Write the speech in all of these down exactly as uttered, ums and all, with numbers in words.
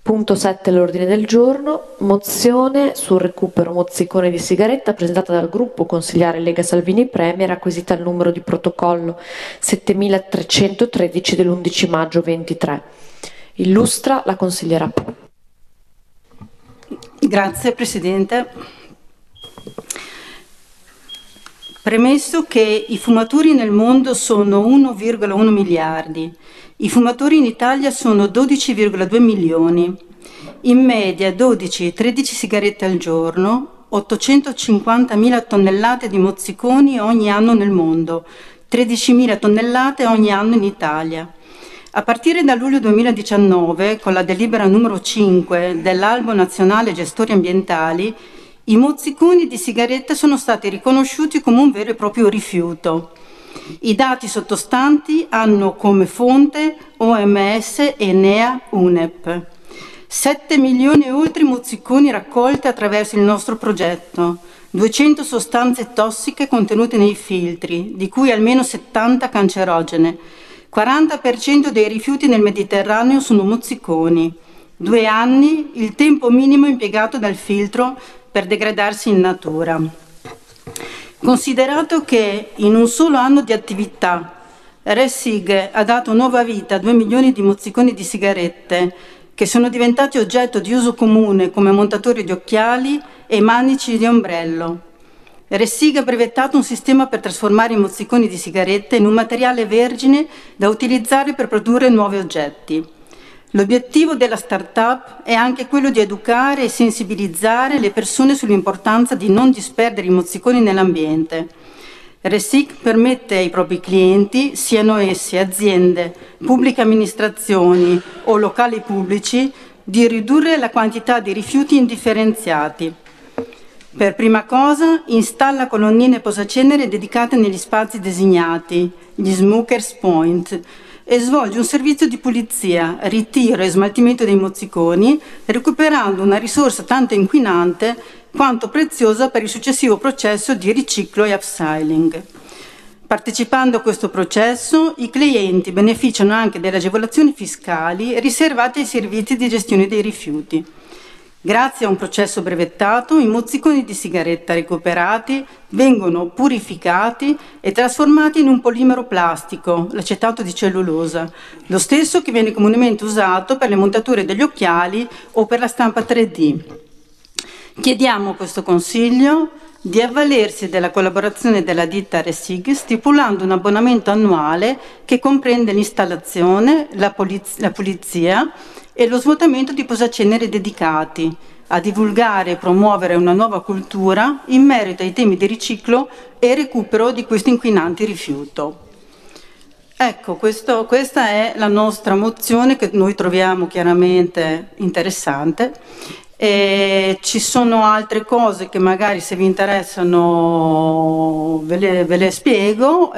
Punto sette all'ordine del giorno, mozione sul recupero mozzicone di sigaretta presentata dal gruppo consigliare Lega Salvini Premier, acquisita il numero di protocollo setemilatrecentotredici dell'undici maggio ventitré. Illustra la consigliera Po. Grazie Presidente. Premesso che i fumatori nel mondo sono uno virgola uno miliardi, i fumatori in Italia sono dodici virgola due milioni, in media dodici tredici sigarette al giorno, ottocentocinquantamila tonnellate di mozziconi ogni anno nel mondo, tredicimila tonnellate ogni anno in Italia. A partire da luglio duemiladiciannove, con la delibera numero cinque dell'Albo Nazionale Gestori Ambientali, i mozziconi di sigarette sono stati riconosciuti come un vero e proprio rifiuto. I dati sottostanti hanno come fonte O M S, Enea, U N E P. sette milioni e oltre mozziconi raccolti attraverso il nostro progetto, duecento sostanze tossiche contenute nei filtri, di cui almeno settanta cancerogene, quaranta per cento dei rifiuti nel Mediterraneo sono mozziconi, due anni il tempo minimo impiegato dal filtro per degradarsi in natura. Considerato che in un solo anno di attività Ressig ha dato nuova vita a due milioni di mozziconi di sigarette che sono diventati oggetto di uso comune come montatori di occhiali e manici di ombrello. Ressig ha brevettato un sistema per trasformare i mozziconi di sigarette in un materiale vergine da utilizzare per produrre nuovi oggetti. L'obiettivo della startup è anche quello di educare e sensibilizzare le persone sull'importanza di non disperdere i mozziconi nell'ambiente. Ressig permette ai propri clienti, siano essi aziende, pubbliche amministrazioni o locali pubblici, di ridurre la quantità di rifiuti indifferenziati. Per prima cosa installa colonnine posacenere dedicate negli spazi designati, gli Smokers Point, e svolge un servizio di pulizia, ritiro e smaltimento dei mozziconi, recuperando una risorsa tanto inquinante quanto preziosa per il successivo processo di riciclo e upcycling. Partecipando a questo processo, i clienti beneficiano anche delle agevolazioni fiscali riservate ai servizi di gestione dei rifiuti. Grazie a un processo brevettato, i mozziconi di sigaretta recuperati vengono purificati e trasformati in un polimero plastico, l'acetato di cellulosa, lo stesso che viene comunemente usato per le montature degli occhiali o per la stampa tre D. Chiediamo a questo Consiglio di avvalersi della collaborazione della ditta Ressig stipulando un abbonamento annuale che comprende l'installazione, la, puliz- la pulizia e lo svuotamento di posaceneri dedicati, a divulgare e promuovere una nuova cultura in merito ai temi di riciclo e recupero di questo inquinante rifiuto. Ecco, questo, questa è la nostra mozione che noi troviamo chiaramente interessante. E ci sono altre cose che magari se vi interessano ve le, ve le spiego.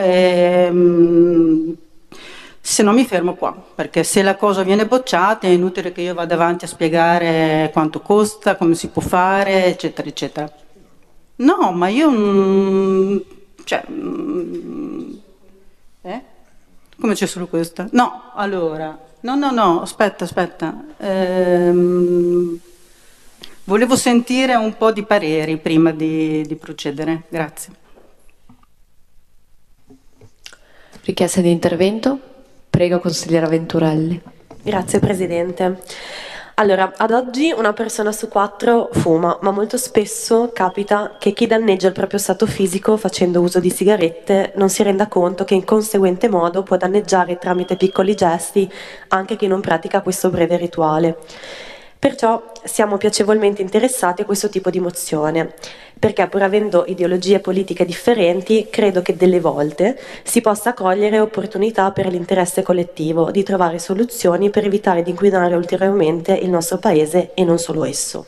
E, se no mi fermo qua, perché se la cosa viene bocciata è inutile che io vada avanti a spiegare quanto costa, come si può fare, eccetera, eccetera. No, ma io... Mm, cioè... Mm, eh? Come c'è solo questa? No, allora... No, no, no, aspetta, aspetta. Ehm, volevo sentire un po' di pareri prima di, di procedere. Grazie. Richiesta di intervento? Prego, consigliera Venturelli. Grazie Presidente. Allora, ad oggi una persona su quattro fuma, ma molto spesso capita che chi danneggia il proprio stato fisico facendo uso di sigarette non si renda conto che in conseguente modo può danneggiare tramite piccoli gesti anche chi non pratica questo breve rituale. Perciò siamo piacevolmente interessati a questo tipo di mozione, perché pur avendo ideologie politiche differenti, credo che delle volte si possa cogliere opportunità per l'interesse collettivo di trovare soluzioni per evitare di inquinare ulteriormente il nostro paese e non solo esso.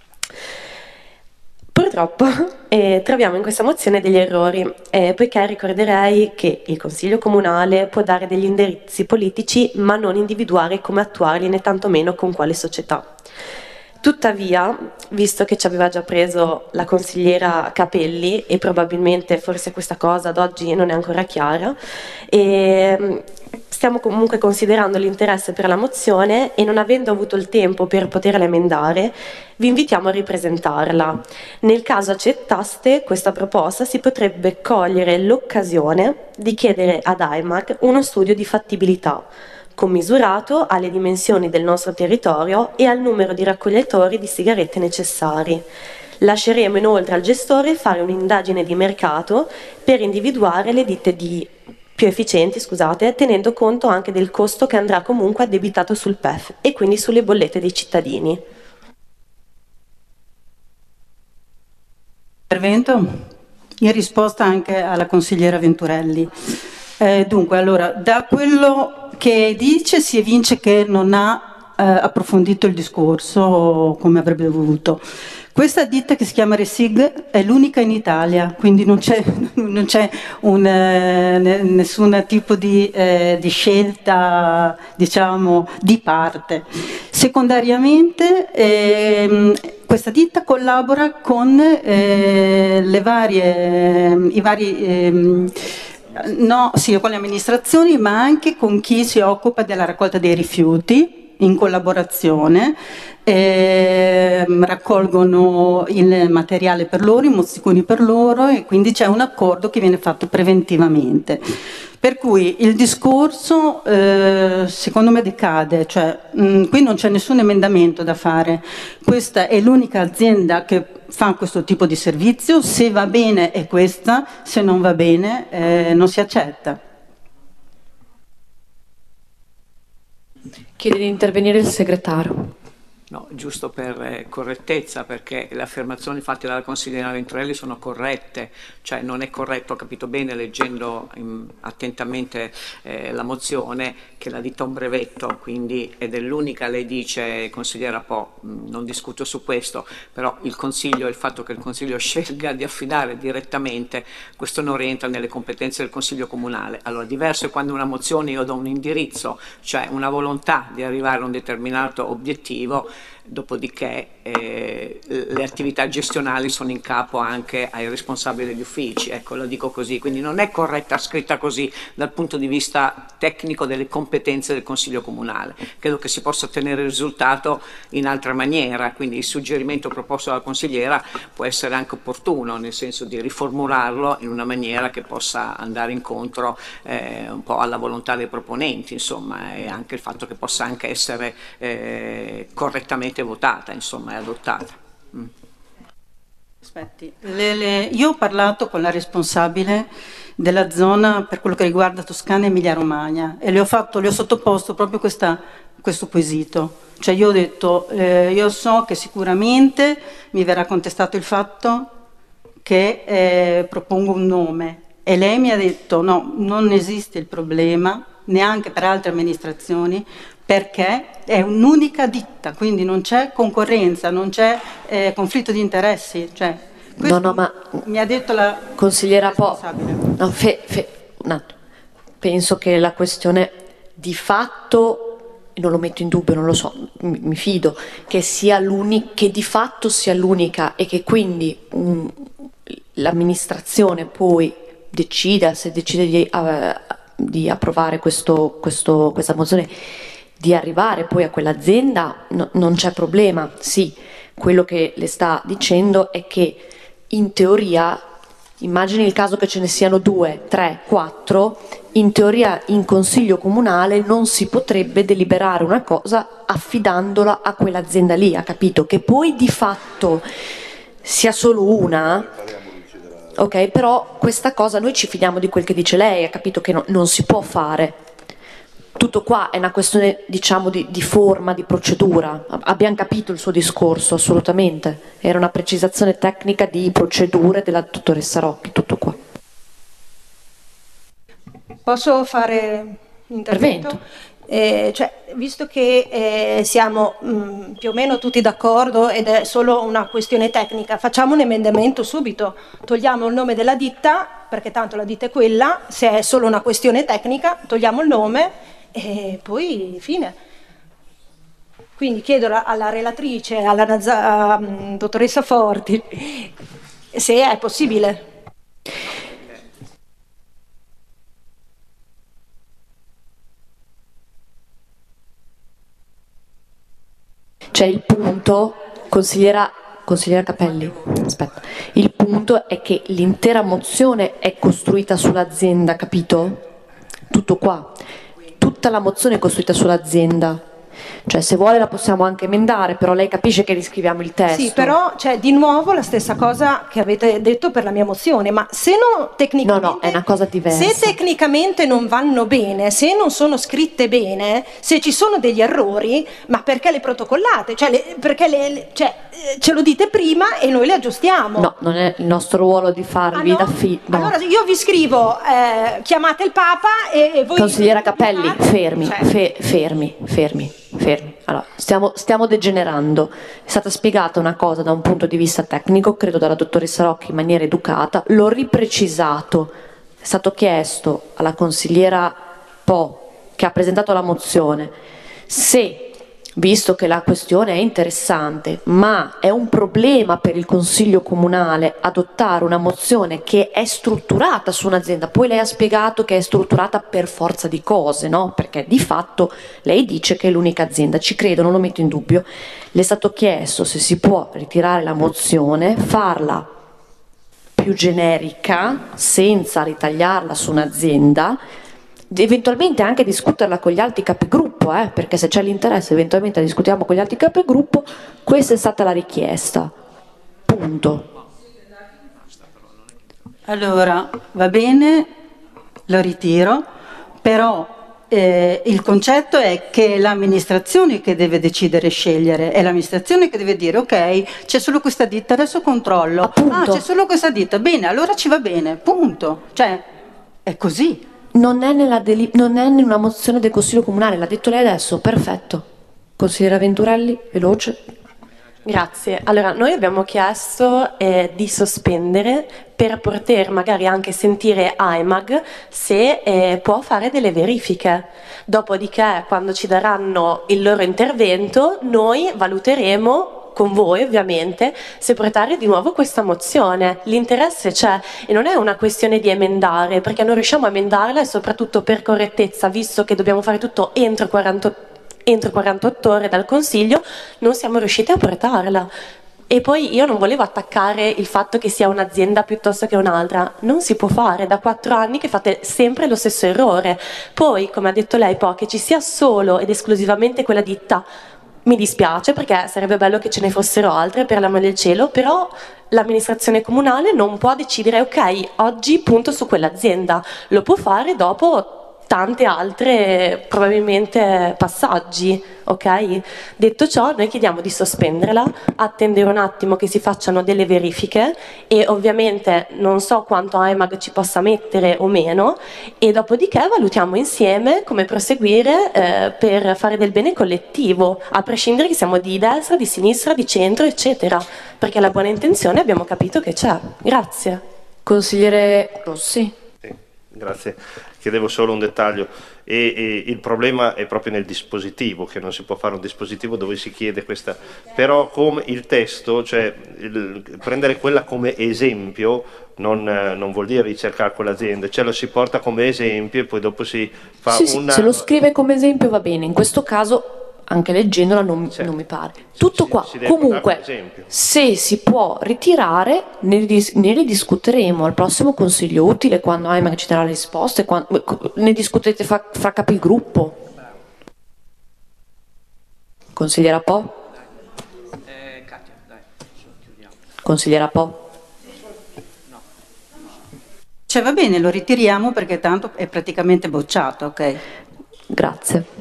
Purtroppo eh, troviamo in questa mozione degli errori, eh, poiché ricorderei che il Consiglio Comunale può dare degli indirizzi politici ma non individuare come attuarli né tantomeno con quale società. Tuttavia, visto che ci aveva già preso la consigliera Capelli e probabilmente forse questa cosa ad oggi non è ancora chiara, e stiamo comunque considerando l'interesse per la mozione e non avendo avuto il tempo per poterla emendare, vi invitiamo a ripresentarla. Nel caso accettaste questa proposta, si potrebbe cogliere l'occasione di chiedere ad I M A G uno studio di fattibilità commisurato alle dimensioni del nostro territorio e al numero di raccoglitori di sigarette necessari. Lasceremo inoltre al gestore fare un'indagine di mercato per individuare le ditte di più efficienti, scusate, tenendo conto anche del costo che andrà comunque addebitato sul P E F e quindi sulle bollette dei cittadini. Intervento in risposta anche alla consigliera Venturelli. Eh, dunque, allora, da quello che dice si evince che non ha eh, approfondito il discorso come avrebbe voluto. Questa ditta, che si chiama Resig, è l'unica in Italia, quindi non c'è, non c'è un, eh, nessun tipo di, eh, di scelta, diciamo, di parte. Secondariamente, ehm, questa ditta collabora con eh, le varie, i vari... Ehm, No, sì, con le amministrazioni, ma anche con chi si occupa della raccolta dei rifiuti in collaborazione. Eh, raccolgono il materiale per loro, i mozziconi per loro, e quindi c'è un accordo che viene fatto preventivamente. Per cui il discorso eh, secondo me decade, cioè mh, qui non c'è nessun emendamento da fare. Questa è l'unica azienda che fa questo tipo di servizio, se va bene è questa, se non va bene eh, non si accetta. Chiede di intervenire il segretario. No, giusto per eh, correttezza, perché le affermazioni fatte dalla consigliera Venturelli sono corrette, cioè non è corretto, ho capito bene leggendo in, attentamente eh, la mozione, che la ditta un brevetto, quindi ed è l'unica, lei dice, consigliera Po, mh, non discuto su questo, però il Consiglio, il fatto che il Consiglio scelga di affidare direttamente, questo non rientra nelle competenze del Consiglio Comunale. Allora, diverso è quando una mozione io do un indirizzo, cioè una volontà di arrivare a un determinato obiettivo, dopodiché eh, le attività gestionali sono in capo anche ai responsabili degli uffici, ecco, lo dico così, quindi non è corretta scritta così dal punto di vista tecnico delle competenze del Consiglio Comunale. Credo che si possa ottenere il risultato in altra maniera, quindi il suggerimento proposto dalla consigliera può essere anche opportuno, nel senso di riformularlo in una maniera che possa andare incontro eh, un po' alla volontà dei proponenti, insomma, e anche il fatto che possa anche essere eh, correttamente votata, insomma, e adottata. Mm. Aspetti, le, le, io ho parlato con la responsabile della zona per quello che riguarda Toscana e Emilia Romagna e le ho, fatto, le ho sottoposto proprio questa, questo quesito. Cioè io ho detto, eh, io so che sicuramente mi verrà contestato il fatto che eh, propongo un nome, e lei mi ha detto no, non esiste il problema, neanche per altre amministrazioni, perché è un'unica ditta, quindi non c'è concorrenza, non c'è eh, conflitto di interessi. Cioè, no, no, ma mi ha detto la consigliera Po, no, fe, fe, un attimo. Penso che la questione di fatto, non lo metto in dubbio, non lo so, mi, mi fido, che sia l'unica, che di fatto sia l'unica e che quindi um, l'amministrazione poi decida, se decide di, uh, di approvare questo, questo, questa mozione, di arrivare poi a quell'azienda, no, non c'è problema. Sì, quello che le sta dicendo è che in teoria, immagini il caso che ce ne siano due, tre, quattro, in teoria in consiglio comunale non si potrebbe deliberare una cosa affidandola a quell'azienda lì, ha capito? Che poi di fatto sia solo una, ok, però questa cosa noi ci fidiamo di quel che dice lei, ha capito che no, non si può fare. Tutto qua è una questione, diciamo, di, di forma, di procedura. Abbiamo capito il suo discorso, assolutamente. Era una precisazione tecnica di procedure della dottoressa Rocchi, tutto qua. Posso fare intervento? Eh, cioè, visto che eh, siamo mh, più o meno tutti d'accordo ed è solo una questione tecnica, facciamo un emendamento subito, togliamo il nome della ditta, perché tanto la ditta è quella, se è solo una questione tecnica, togliamo il nome e poi fine. Quindi chiedo alla relatrice, alla Nazza, um, dottoressa Forti, se è possibile. C'è il punto, consigliera, consigliera Capelli, aspetta, il punto è che l'intera mozione è costruita sull'azienda, capito? Tutto qua. Tutta la mozione è costruita sull'azienda. Cioè, se vuole la possiamo anche emendare, però lei capisce che riscriviamo il testo. Sì, però c'è di nuovo la stessa cosa che avete detto per la mia mozione, ma se non tecnicamente... No, no, è una cosa diversa. Se tecnicamente non vanno bene, se non sono scritte bene, se ci sono degli errori, ma perché le protocollate? Cioè, le, perché le, le, cioè, ce lo dite prima e noi le aggiustiamo. No, non è il nostro ruolo di farvi ah, no? da fi... No. Allora io vi scrivo, eh, chiamate il Papa e, e voi... Consigliera Capelli, fermi, cioè... fe, fermi, fermi. Fermi. Allora, stiamo, stiamo degenerando. È stata spiegata una cosa da un punto di vista tecnico, credo dalla dottoressa Rocchi in maniera educata, l'ho riprecisato. È stato chiesto alla consigliera Po, che ha presentato la mozione, se, visto che la questione è interessante, ma è un problema per il Consiglio Comunale adottare una mozione che è strutturata su un'azienda, poi lei ha spiegato che è strutturata per forza di cose, no? Perché di fatto lei dice che è l'unica azienda, ci credo, non lo metto in dubbio. Le è stato chiesto se si può ritirare la mozione, farla più generica, senza ritagliarla su un'azienda, eventualmente anche discuterla con gli altri capigruppo, eh, perché se c'è l'interesse eventualmente la discutiamo con gli altri capigruppo. Questa è stata la richiesta, punto. Allora, va bene, lo ritiro, però eh, il concetto è che è l'amministrazione che deve decidere e scegliere, è l'amministrazione che deve dire ok, c'è solo questa ditta, adesso controllo, Appunto. ah c'è solo questa ditta, bene, allora ci va bene, punto, cioè è così. Non è, nella deli- non è in una mozione del Consiglio Comunale, l'ha detto lei adesso, perfetto. Consigliera Venturelli, veloce. Grazie. Allora, noi abbiamo chiesto eh, di sospendere per poter magari anche sentire A E M A G se eh, può fare delle verifiche. Dopodiché, quando ci daranno il loro intervento, noi valuteremo con voi ovviamente se portare di nuovo questa mozione. L'interesse c'è e non è una questione di emendare, perché non riusciamo a emendarla e soprattutto per correttezza, visto che dobbiamo fare tutto entro quarantotto, entro quarantotto ore dal Consiglio, non siamo riusciti a portarla. E poi io non volevo attaccare il fatto che sia un'azienda piuttosto che un'altra, non si può fare, da quattro anni che fate sempre lo stesso errore. Poi, come ha detto lei, poi che ci sia solo ed esclusivamente quella ditta, mi dispiace perché sarebbe bello che ce ne fossero altre, per l'amore del cielo, però l'amministrazione comunale non può decidere ok, oggi punto su quell'azienda, lo può fare dopo tante altre probabilmente passaggi, ok? Detto ciò, noi chiediamo di sospenderla, attendere un attimo che si facciano delle verifiche e ovviamente non so quanto A E M A G ci possa mettere o meno e dopodiché valutiamo insieme come proseguire eh, per fare del bene collettivo, a prescindere che siamo di destra, di sinistra, di centro, eccetera, perché la buona intenzione abbiamo capito che c'è. Grazie. Consigliere Rossi. Sì, grazie. Chiedevo solo un dettaglio e, e il problema è proprio nel dispositivo, che non si può fare un dispositivo dove si chiede questa, però come il testo, cioè il, prendere quella come esempio non, non vuol dire ricercare quell'azienda, cioè lo si porta come esempio e poi dopo si fa sì, una... Sì, se lo scrive come esempio va bene, in questo caso anche leggendola non, certo. non mi pare. Tutto si, qua, si comunque se si può ritirare ne, ridis- ne ridiscuteremo al prossimo consiglio utile quando A E M A G ci darà le risposte, quando, ne discutete fra, fra capigruppo. Consigliera Po? Eh, Katia, dai, chiudiamo. Consigliera Po? Cioè va bene, lo ritiriamo perché tanto è praticamente bocciato, ok? Grazie.